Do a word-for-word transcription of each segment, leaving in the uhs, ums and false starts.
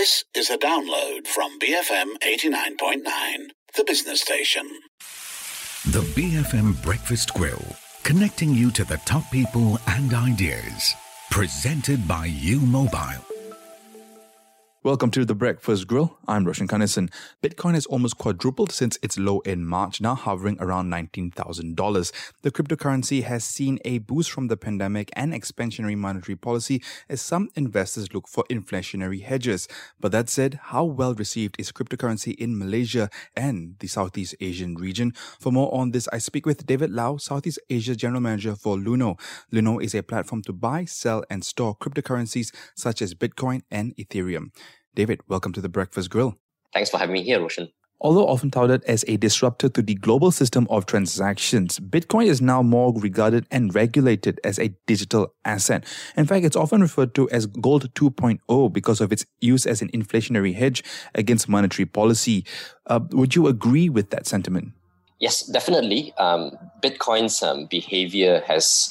This is a download from B F M eighty-nine point nine, the business station. The B F M Breakfast Grill, connecting you to the top people and ideas. Presented by U Mobile. Welcome to the Breakfast Grill. I'm Roshan Kanesan. Bitcoin has almost quadrupled since its low in March, now hovering around nineteen thousand dollars. The cryptocurrency has seen a boost from the pandemic and expansionary monetary policy as some investors look for inflationary hedges. But that said, how well received is cryptocurrency in Malaysia and the Southeast Asian region? For more on this, I speak with David Lau, Southeast Asia General Manager for Luno. Luno is a platform to buy, sell and store cryptocurrencies such as Bitcoin and Ethereum. David, welcome to the Breakfast Grill. Thanks for having me here, Roshan. Although often touted as a disruptor to the global system of transactions, Bitcoin is now more regarded and regulated as a digital asset. In fact, it's often referred to as Gold two point oh because of its use as an inflationary hedge against monetary policy. Uh, would you agree with that sentiment? Yes, definitely. Um, Bitcoin's um, behavior has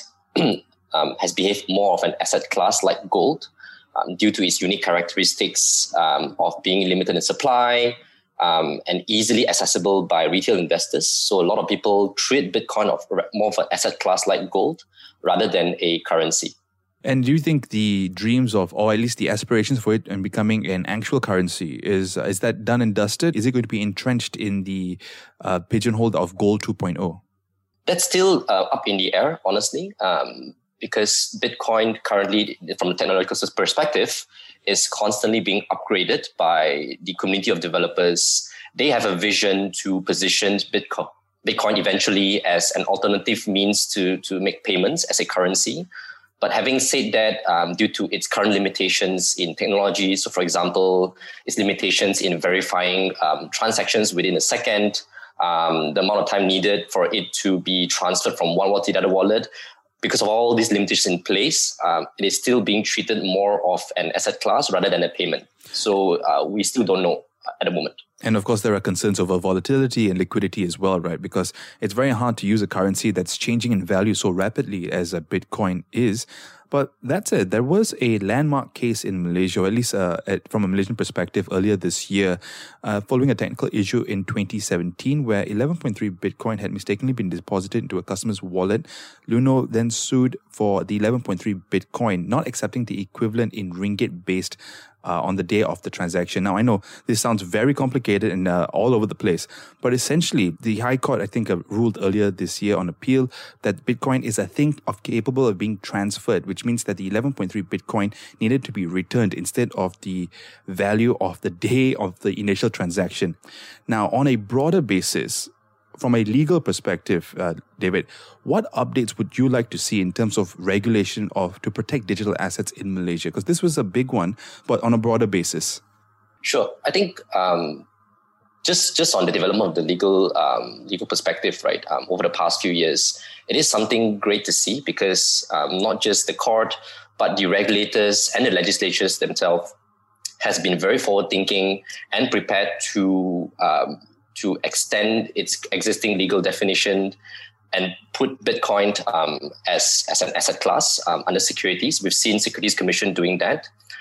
um, has behaved more of an asset class like gold. Um, due to its unique characteristics um, of being limited in supply um, and easily accessible by retail investors. So a lot of people treat Bitcoin of more of an asset class like gold rather than a currency. And do you think the dreams of, or at least the aspirations for it and becoming an actual currency, is is that done and dusted? Is it going to be entrenched in the uh, pigeonhole of Gold two point oh? That's still uh, up in the air, honestly. Um, Because Bitcoin currently, from a technological perspective, is constantly being upgraded by the community of developers. They have a vision to position Bitcoin, Bitcoin eventually as an alternative means to, to make payments as a currency. But having said that, um, due to its current limitations in technology, so for example, its limitations in verifying um, transactions within a second, um, the amount of time needed for it to be transferred from one wallet to the other wallet, because of all these limitations in place, um, it is still being treated more of an asset class rather than a payment. So uh, we still don't know at the moment. And of course, there are concerns over volatility and liquidity as well, right? Because it's very hard to use a currency that's changing in value so rapidly as a Bitcoin is. But that said, there was a landmark case in Malaysia, or at least uh, at, from a Malaysian perspective, earlier this year, uh, following a technical issue in twenty seventeen, where eleven point three Bitcoin had mistakenly been deposited into a customer's wallet. Luno then sued for the eleven point three Bitcoin, not accepting the equivalent in ringgit-based Uh, on the day of the transaction. Now, I know this sounds very complicated and uh, all over the place, but essentially, the High Court, I think, uh, ruled earlier this year on appeal that Bitcoin is a thing of capable of being transferred, which means that the eleven point three Bitcoin needed to be returned instead of the value of the day of the initial transaction. Now, on a broader basis, from a legal perspective, uh, David, what updates would you like to see in terms of regulation of to protect digital assets in Malaysia? Because this was a big one, but on a broader basis. Sure. I think um, just just on the development of the legal um, legal perspective, right, um, over the past few years, it is something great to see because um, not just the court, but the regulators and the legislatures themselves has been very forward-thinking and prepared to um, to extend its existing legal definition and put Bitcoin um, as, as an asset class um, under securities. We've seen Securities Commission doing that.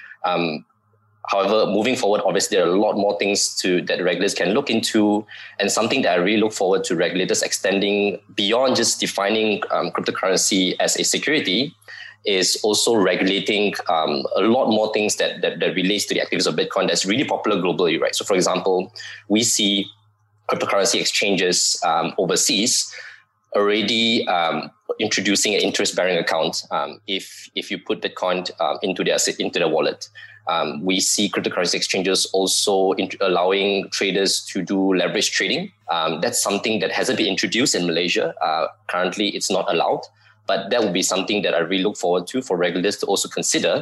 Um, however, moving forward, obviously, there are a lot more things to that regulators can look into, and something that I really look forward to regulators extending beyond just defining um, cryptocurrency as a security is also regulating um, a lot more things that, that, that relates to the activities of Bitcoin that's really popular globally, right? So, for example, we see cryptocurrency exchanges um, overseas already um, introducing an interest-bearing account um, if if you put Bitcoin um, into their into their wallet. Um, we see cryptocurrency exchanges also in, allowing traders to do leverage trading. Um, that's something that hasn't been introduced in Malaysia. Uh, currently, it's not allowed, but that would be something that I really look forward to for regulators to also consider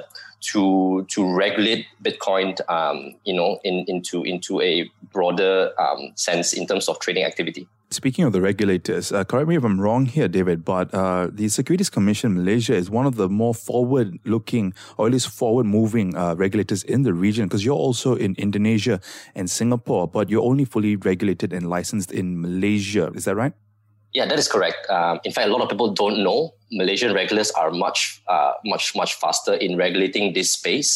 to to regulate Bitcoin, um, you know, in, into into a broader um, sense in terms of trading activity. Speaking of the regulators, uh, correct me if I'm wrong here, David, but uh, the Securities Commission Malaysia is one of the more forward-looking, or at least forward-moving uh, regulators in the region, because you're also in Indonesia and Singapore, but you're only fully regulated and licensed in Malaysia. Is that right? Yeah, that is correct. Um, in fact, a lot of people don't know Malaysian regulators are much, uh, much, much faster in regulating this space.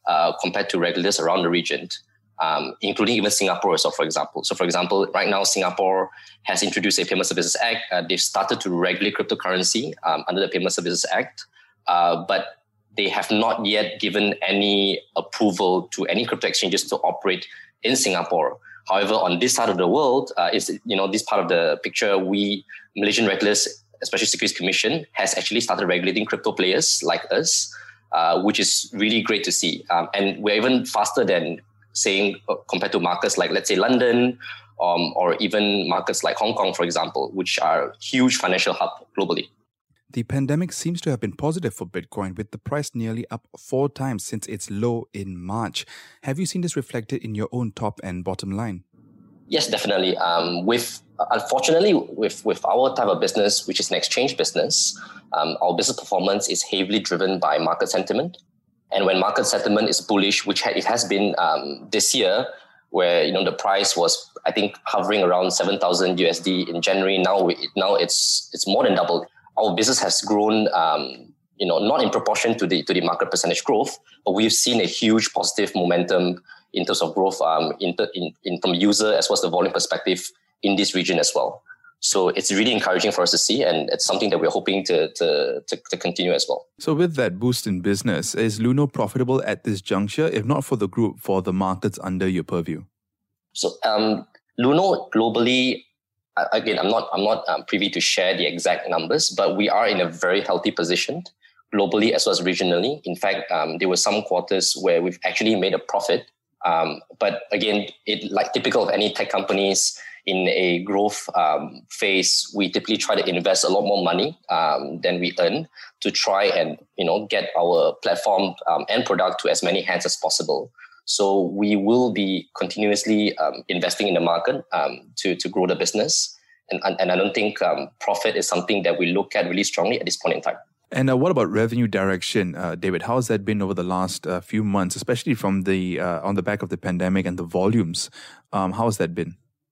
uh, compared to regulators around the region, um, including even Singapore. So, for example, so for example, right now Singapore has introduced a Payment Services Act. Uh, they've started to regulate cryptocurrency um, under the Payment Services Act, uh, but they have not yet given any approval to any crypto exchanges to operate in Singapore. However, on this side of the world, uh, is you know this part of the picture, we Malaysian regulators, especially Securities Commission, has actually started regulating crypto players like us, uh, which is really great to see. Um, and we're even faster than saying uh, compared to markets like, let's say, London, um, or even markets like Hong Kong, for example, which are huge financial hub globally. The pandemic seems to have been positive for Bitcoin, with the price nearly up four times since its low in March. Have you seen this reflected in your own top and bottom line? Yes, definitely. Um, with unfortunately, with with our type of business, which is an exchange business, um, our business performance is heavily driven by market sentiment. And when market sentiment is bullish, which it has been um, this year, where you know the price was, I think, hovering around seven thousand U S D in January. Now, we, now it's it's more than doubled. Our business has grown, um, you know, not in proportion to the to the market percentage growth, but we've seen a huge positive momentum in terms of growth um, in, in, in from user as well as the volume perspective in this region as well. So it's really encouraging for us to see, and it's something that we're hoping to to to, to continue as well. So with that boost in business, is Luno profitable at this juncture, if not for the group, for the markets under your purview? So um, Luno globally, again, I'm not I'm not um, privy to share the exact numbers, but we are in a very healthy position globally as well as regionally. In fact, um, there were some quarters where we've actually made a profit. Um, but again, it like typical of any tech companies in a growth um, phase, we typically try to invest a lot more money um, than we earn to try and you know get our platform um, and product to as many hands as possible. So we will be continuously um, investing in the market um, to to grow the business, and and I don't think um, profit is something that we look at really strongly at this point in time. And uh, what about revenue direction, uh, David? How has that been over the last uh, few months, especially from the uh, on the back of the pandemic and the volumes? Um, how has that been?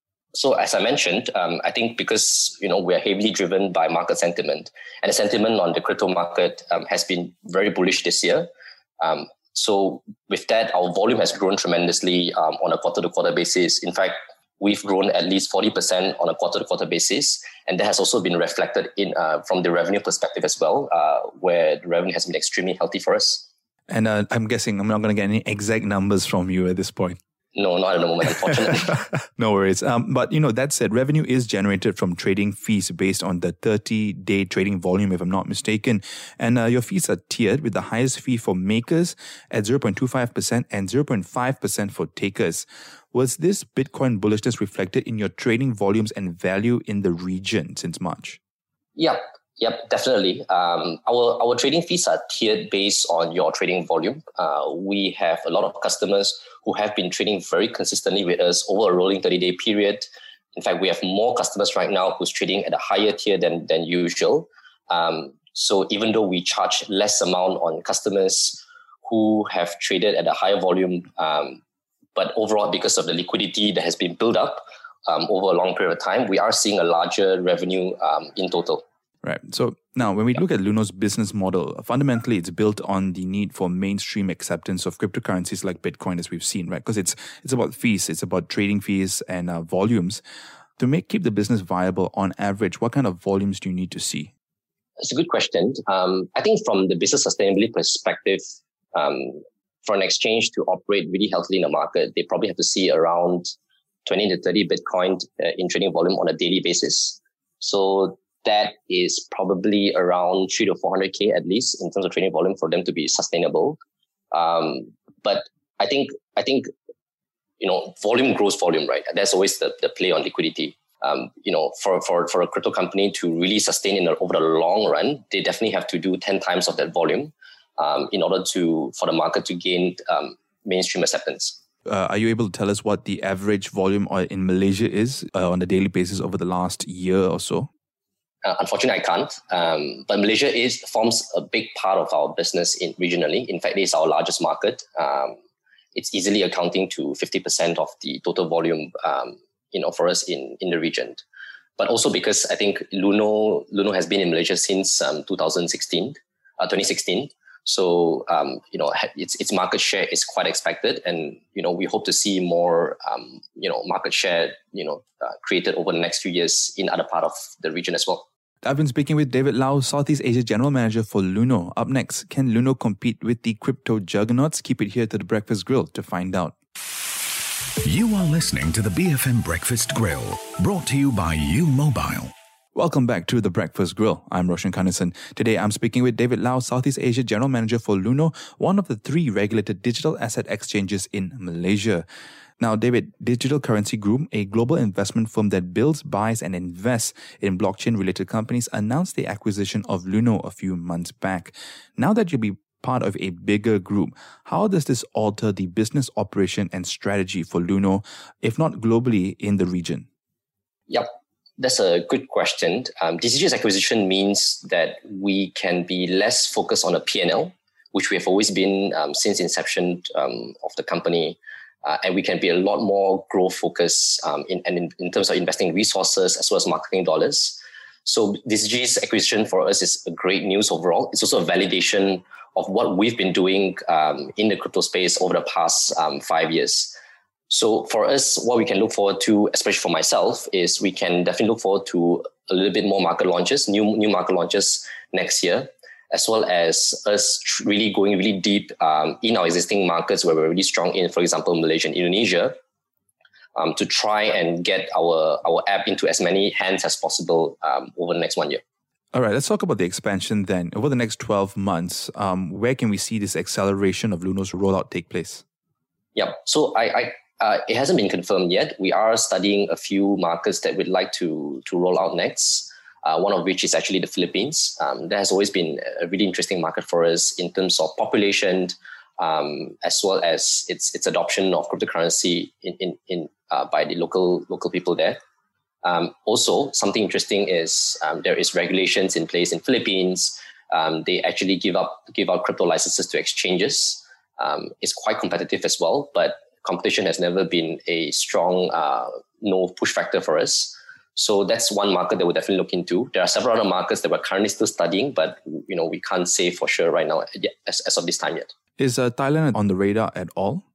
So as I mentioned, um, I think because you know we are heavily driven by market sentiment, and the sentiment on the crypto market um, has been very bullish this year. Um, so with that, our volume has grown tremendously um, on a quarter-to-quarter basis. In fact, we've grown at least forty percent on a quarter-to-quarter basis, and that has also been reflected in uh, from the revenue perspective as well, uh, where the revenue has been extremely healthy for us. And uh, I'm guessing I'm not going to get any exact numbers from you at this point. No, not at the moment, unfortunately. No worries. Um, but, you know, that said, revenue is generated from trading fees based on the thirty-day trading volume, if I'm not mistaken. And uh, your fees are tiered, with the highest fee for makers at zero point two five percent and zero point five percent for takers. Was this Bitcoin bullishness reflected in your trading volumes and value in the region since March? Yep. Yep, definitely. Um, our our trading fees are tiered based on your trading volume. Uh, we have a lot of customers who have been trading very consistently with us over a rolling thirty-day period. In fact, we have more customers right now who's trading at a higher tier than, than usual. Um, so even though we charge less amount on customers who have traded at a higher volume, um, but overall, because of the liquidity that has been built up um, over a long period of time, we are seeing a larger revenue um, in total. Right. So now when we look at Luno's business model, fundamentally it's built on the need for mainstream acceptance of cryptocurrencies like Bitcoin, as we've seen, right? Because it's it's about fees, it's about trading fees and uh, volumes. To make keep the business viable on average, what kind of volumes do you need to see? It's a good question. Um, I think from the business sustainability perspective, um, for an exchange to operate really healthily in the market, they probably have to see around twenty to thirty Bitcoin uh, in trading volume on a daily basis. So that is probably around three to four hundred K at least in terms of trading volume for them to be sustainable. Um, but I think, I think, you know, volume grows volume, right? That's always the, the play on liquidity. Um, you know, for, for, for a crypto company to really sustain in the, over the long run, they definitely have to do ten times of that volume um, in order to, for the market to gain um, mainstream acceptance. Uh, are you able to tell us what the average volume in Malaysia is uh, on a daily basis over the last year or so? Uh, unfortunately, I can't. Um, but Malaysia is forms a big part of our business in regionally. In fact, it is our largest market. Um, it's easily accounting to fifty percent of the total volume, um, you know, for us in, in the region. But also because I think Luno Luno has been in Malaysia since um, two thousand sixteen, uh, twenty sixteen. So, um, you know, its its market share is quite expected, and you know, we hope to see more, um, you know, market share, you know, uh, created over the next few years in other part of the region as well. I've been speaking with David Lau, Southeast Asia General Manager for Luno. Up next, can Luno compete with the crypto juggernauts? Keep it here to the Breakfast Grill to find out. You are listening to the B F M Breakfast Grill, brought to you by U Mobile. Welcome back to the Breakfast Grill. I'm Roshan Kanesan. Today I'm speaking with David Lau, Southeast Asia General Manager for Luno, one of the three regulated digital asset exchanges in Malaysia. Now, David, Digital Currency Group, a global investment firm that builds, buys and invests in blockchain-related companies, announced the acquisition of Luno a few months back. Now that you'll be part of a bigger group, how does this alter the business operation and strategy for Luno, if not globally, in the region? Yep. That's a good question. Um, D C G's acquisition means that we can be less focused on a P and L, which we have always been um, since inception um, of the company. Uh, and we can be a lot more growth focused um, in, and in, in terms of investing resources as well as marketing dollars. So D C G's acquisition for us is a great news overall. It's also a validation of what we've been doing um, in the crypto space over the past um, five years. So for us, what we can look forward to, especially for myself, is we can definitely look forward to a little bit more market launches, new new market launches next year, as well as us really going really deep um, in our existing markets where we're really strong in, for example, Malaysia and Indonesia, um, to try and get our, our app into as many hands as possible um, over the next one year. All right, let's talk about the expansion then. Over the next twelve months, um, where can we see this acceleration of Luno's rollout take place? Yeah, so I... I Uh, it hasn't been confirmed yet. We are studying a few markets that we'd like to, to roll out next, uh, one of which is actually the Philippines. Um, that has always been a really interesting market for us in terms of population, um, as well as its its adoption of cryptocurrency in, in, in uh, by the local local people there. Um, also, something interesting is um, there is regulations in place in Philippines. Um, they actually give up give out crypto licenses to exchanges. Um, it's quite competitive as well, but competition has never been a strong uh, no push factor for us. So that's one market that we'll definitely look into. There are several other markets that we're currently still studying, but you know we can't say for sure right now as, as of this time yet. Is uh, Thailand on the radar at all?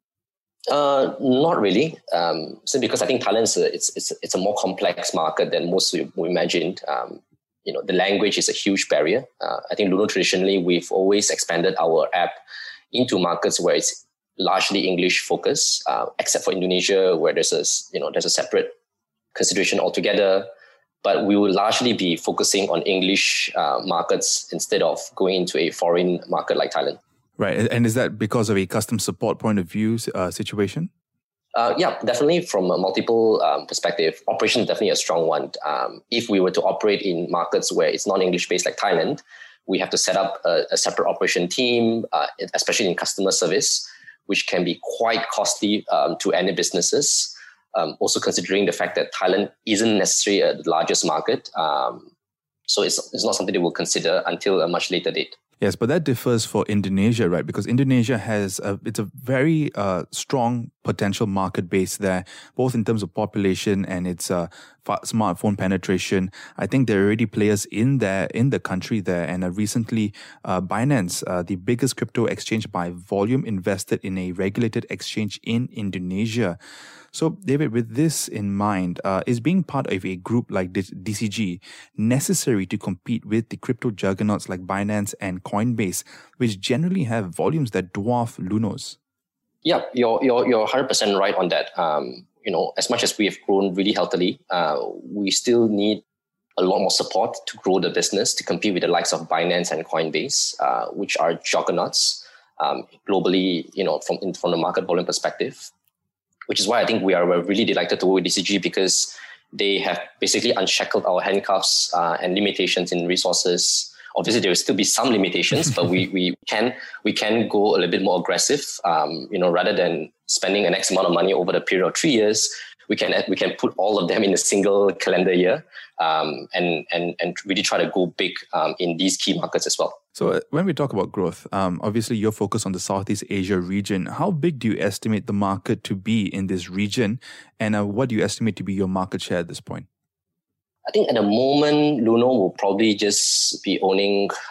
Uh, not really. Um, so because I think Thailand is a, it's it's it's a more complex market than most we, we imagined. Um, you know, the language is a huge barrier. Uh, I think Luno traditionally we've always expanded our app into markets where it's largely English focus, uh, except for Indonesia, where there's a you know there's a separate consideration altogether. But we will largely be focusing on English uh, markets instead of going into a foreign market like Thailand. Right, and is that because of a custom support point of view uh, situation? Uh, yeah, definitely from a multiple um, perspective. Operation is definitely a strong one. Um, if we were to operate in markets where it's non-English based like Thailand, we have to set up a, a separate operation team, uh, especially in customer service, which can be quite costly um, to any businesses. Um, also considering the fact that Thailand isn't necessarily a, the largest market. Um, so it's, it's not something that we'll consider until a much later date. Yes, but that differs for Indonesia, right? Because Indonesia has a, it's a very uh, strong potential market base there, both in terms of population and its uh, smartphone penetration. I think there are already players in there in the country there, and uh, recently uh, Binance, uh, the biggest crypto exchange by volume, invested in a regulated exchange in Indonesia. So, David, with this in mind, uh, is being part of a group like D C G necessary to compete with the crypto juggernauts like Binance and Coinbase, which generally have volumes that dwarf Luno's? Yeah, you're you're you're one hundred percent right on that. Um, you know, as much as we have grown really healthily, uh, we still need a lot more support to grow the business to compete with the likes of Binance and Coinbase, uh, which are juggernauts um, globally. You know, from in, from the market volume perspective. Which is why I think we are really delighted to work with D C G because they have basically unshackled our handcuffs uh, and limitations in resources. Obviously, there will still be some limitations, but we we can we can go a little bit more aggressive. Um, you know, rather than spending an X amount of money over the period of three years, we can we can put all of them in a single calendar year um, and and and really try to go big um, in these key markets as well. So uh, when we talk about growth, um, obviously you're focused on the Southeast Asia region. How big do you estimate the market to be in this region? And uh, what do you estimate to be your market share at this point? I think at the moment, Luno will probably just be owning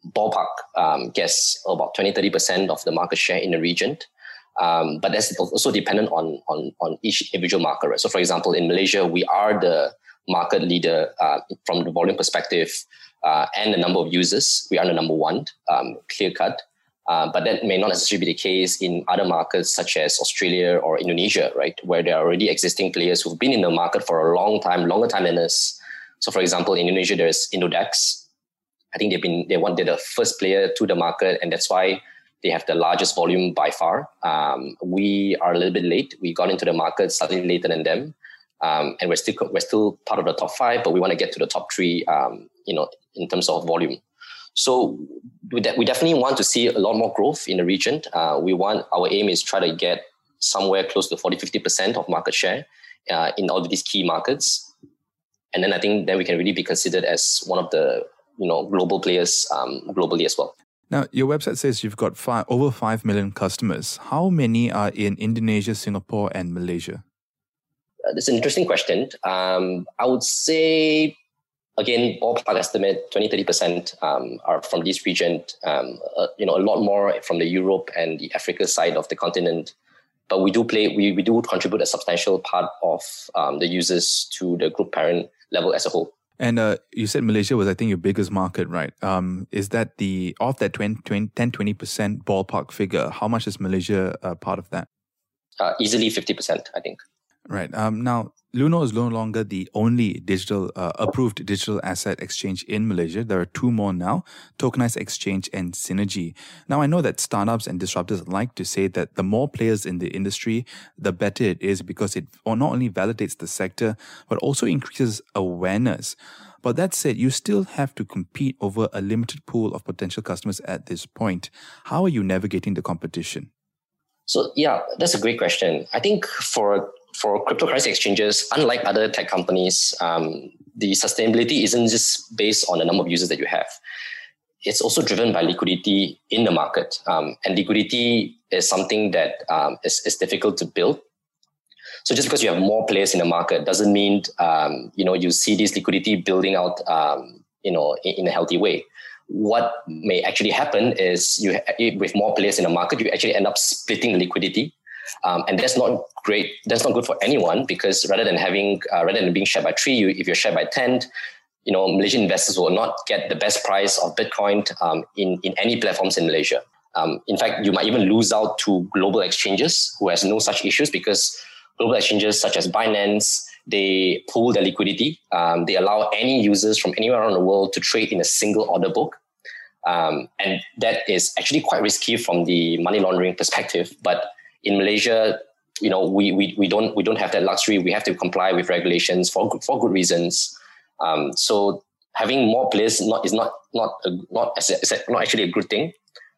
ballpark um, guess about twenty to thirty percent of the market share in the region. Um, but that's also dependent on, on, on each individual market, right? So for example, in Malaysia, we are the market leader uh, from the volume perspective uh, and the number of users. We are the number one, um, clear cut. Uh, but that may not necessarily be the case in other markets such as Australia or Indonesia, right? Where there are already existing players who've been in the market for a long time, longer time than us. So for example, in Indonesia, there's Indodax. I think they've been, they want, they're the first player to the market, and that's why they have the largest volume by far. Um, we are a little bit late. We got into the market slightly later than them. Um, and we're still, we're still part of the top five, but we want to get to the top three, um, you know, in terms of volume. So we, de- we definitely want to see a lot more growth in the region. Uh, we want, our aim is try to get somewhere close to forty, fifty percent of market share uh, in all of these key markets. And then I think then we can really be considered as one of the, you know, global players um, globally as well. Now, your website says you've got five, over five million customers. How many are in Indonesia, Singapore, and Malaysia? Uh, that's an interesting question. Um, I would say, again, ballpark estimate, twenty to thirty percent um, are from this region. Um, uh, you know, a lot more from the Europe and the Africa side of the continent. But we do play, we, we do contribute a substantial part of um, the users to the group parent level as a whole. And uh, you said Malaysia was, I think, your biggest market, right? Um, is that the, of that twenty, twenty, ten, twenty percent ballpark figure, how much is Malaysia uh, part of that? Uh, easily fifty percent, I think. Right. Um, now, Luno is no longer the only digital uh, approved digital asset exchange in Malaysia. There are two more now, Tokenized Exchange and Synergy. Now, I know that startups and disruptors like to say that the more players in the industry, the better it is, because it not only validates the sector, but also increases awareness. But that said, you still have to compete over a limited pool of potential customers at this point. How are you navigating the competition? So, yeah, that's a great question. I think for For cryptocurrency exchanges, unlike other tech companies, um, the sustainability isn't just based on the number of users that you have. It's also driven by liquidity in the market. Um, and liquidity is something that um, is, is difficult to build. So just because you have more players in the market doesn't mean um, you know, you see this liquidity building out um, you know, in, in a healthy way. What may actually happen is you, with more players in the market, you actually end up splitting the liquidity. Um, and that's not great. That's not good for anyone, because rather than having, uh, rather than being shared by three, you, if you're shared by ten, you know, Malaysian investors will not get the best price of Bitcoin um, in, in any platforms in Malaysia. Um, in fact, you might even lose out to global exchanges who has no such issues, because global exchanges such as Binance, they pool their liquidity. Um, they allow any users from anywhere around the world to trade in a single order book. Um, and that is actually quite risky from the money laundering perspective. But in Malaysia, you know, we, we we don't we don't have that luxury. We have to comply with regulations for for good reasons. Um, so having more players not is not not a, not as a, not actually a good thing.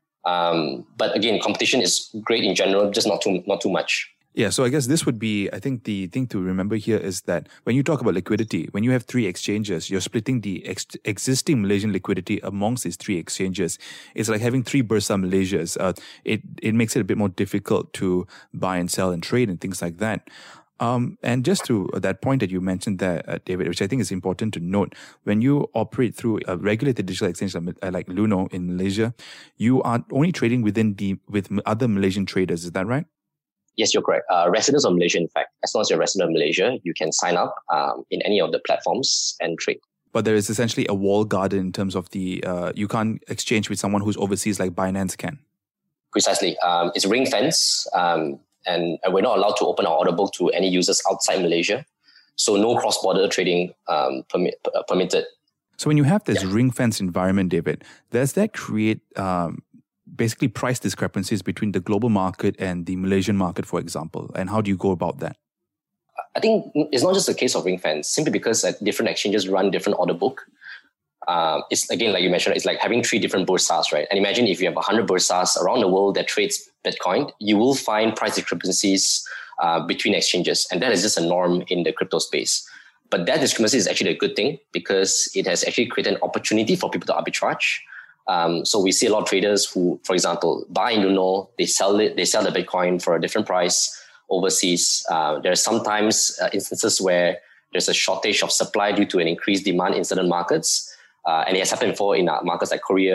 Um, but again, competition is great in general, just not too not too much. Yeah, so I guess this would be, I think the thing to remember here is that when you talk about liquidity, when you have three exchanges, you're splitting the ex- existing Malaysian liquidity amongst these three exchanges. It's like having three Bursa Malaysias. Uh, it, it makes it a bit more difficult to buy and sell and trade and things like that. Um, and just to that point that you mentioned there, uh, David, which I think is important to note, when you operate through a regulated digital exchange like, like Luno in Malaysia, you are only trading within the with other Malaysian traders. Is that right? Yes, you're correct. Uh, residents of Malaysia, in fact, as long as you're a resident of Malaysia, you can sign up um, in any of the platforms and trade. But there is essentially a wall garden in terms of the, uh, you can't exchange with someone who's overseas like Binance can. Precisely. Um, it's ring fence, um, and, and we're not allowed to open our order book to any users outside Malaysia. So no cross-border trading um, permit, uh, permitted. So when you have this yeah. ring fence environment, David, does that create um, basically price discrepancies between the global market and the Malaysian market, for example? And how do you go about that? I think it's not just a case of ring fence, simply because uh, different exchanges run different order book. Um, it's again, like you mentioned, it's like having three different bursas, right? And imagine if you have one hundred bursas around the world that trades Bitcoin, you will find price discrepancies uh, between exchanges. And that is just a norm in the crypto space. But that discrepancy is actually a good thing, because it has actually created an opportunity for people to arbitrage. Um, so we see a lot of traders who, for example, buy in Luno, they sell it, they sell the Bitcoin for a different price overseas. Uh, there are sometimes uh, instances where there's a shortage of supply due to an increased demand in certain markets. Uh, and it has happened before in uh, markets like Korea,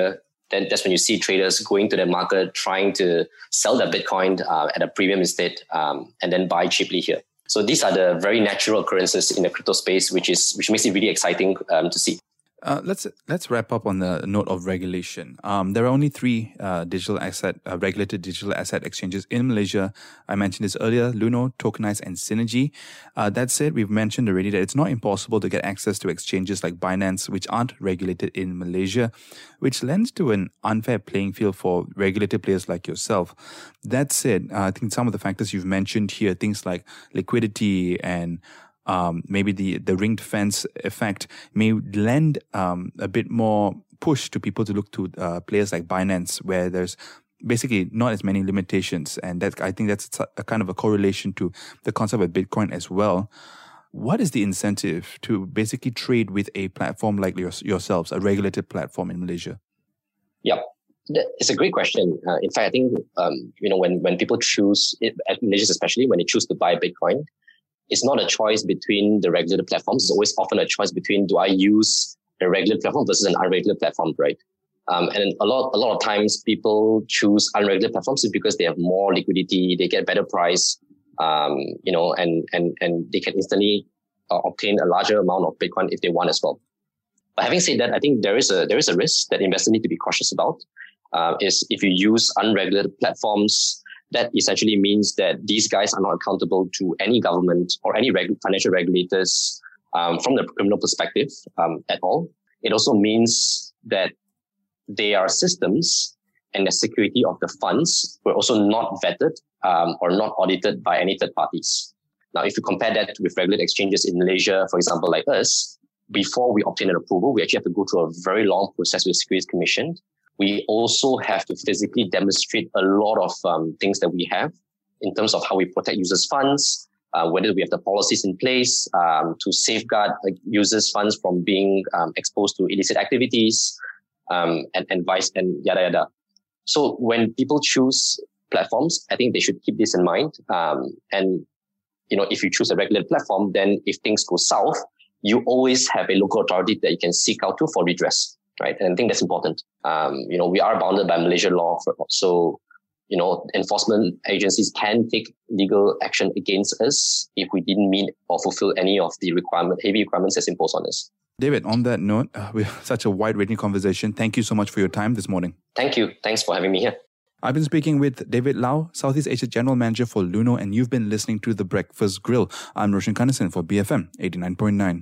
then that's when you see traders going to the market, trying to sell their Bitcoin uh, at a premium instead, um, and then buy cheaply here. So these are the very natural occurrences in the crypto space, which is which makes it really exciting um, to see. Uh, let's let's wrap up on the note of regulation. Um, there are only three uh, digital asset uh, regulated digital asset exchanges in Malaysia. I mentioned this earlier: Luno, Tokenize, and Synergy. Uh, that said, we've mentioned already that it's not impossible to get access to exchanges like Binance, which aren't regulated in Malaysia, which lends to an unfair playing field for regulated players like yourself. That said, uh, I think some of the factors you've mentioned here, things like liquidity and Um, maybe the, the ringed fence effect may lend um, a bit more push to people to look to uh, players like Binance, where there's basically not as many limitations. And that, I think that's a kind of a correlation to the concept of Bitcoin as well. What is the incentive to basically trade with a platform like your, yourselves, a regulated platform in Malaysia? Yeah, it's a great question. Uh, in fact, I think, um, you know, when, when people choose, it, at Malaysia especially, when they choose to buy Bitcoin, it's not a choice between the regulated platforms. It's always often a choice between, do I use a regulated platform versus an unregulated platform, right? Um, and a lot, a lot of times people choose unregulated platforms because they have more liquidity, they get better price, um, you know, and, and, and they can instantly uh, obtain a larger amount of Bitcoin if they want as well. But having said that, I think there is a, there is a risk that investors need to be cautious about, uh, is if you use unregulated platforms, that essentially means that these guys are not accountable to any government or any reg- financial regulators um, from the criminal perspective um, at all. It also means that they are systems and the security of the funds were also not vetted um, or not audited by any third parties. Now, if you compare that with regulated exchanges in Malaysia, for example, like us, before we obtain an approval, we actually have to go through a very long process with the Securities Commission. We also have to physically demonstrate a lot of um, things that we have in terms of how we protect users' funds, uh, whether we have the policies in place um, to safeguard uh, users' funds from being um, exposed to illicit activities, um, and, and vice and yada yada. So when people choose platforms, I think they should keep this in mind. Um, and you know, if you choose a regulated platform, then if things go south, you always have a local authority that you can seek out to for redress. Right. And I think that's important. Um, you know, we are bounded by Malaysian law. For, so, you know, enforcement agencies can take legal action against us if we didn't meet or fulfill any of the requirement, heavy requirements that's imposed on us. David, on that note, uh, we have such a wide-ranging conversation. Thank you so much for your time this morning. Thank you. Thanks for having me here. I've been speaking with David Lau, Southeast Asia General Manager for Luno, and you've been listening to The Breakfast Grill. I'm Roshan Kanasan for B F M eighty-nine point nine.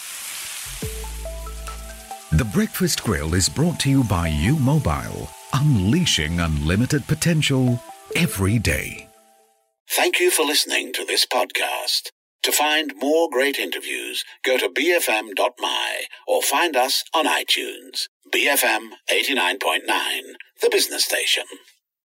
The Breakfast Grill is brought to you by U Mobile, unleashing unlimited potential every day. Thank you for listening to this podcast. To find more great interviews, go to b f m dot m y or find us on iTunes. B F M eighty-nine point nine, the business station.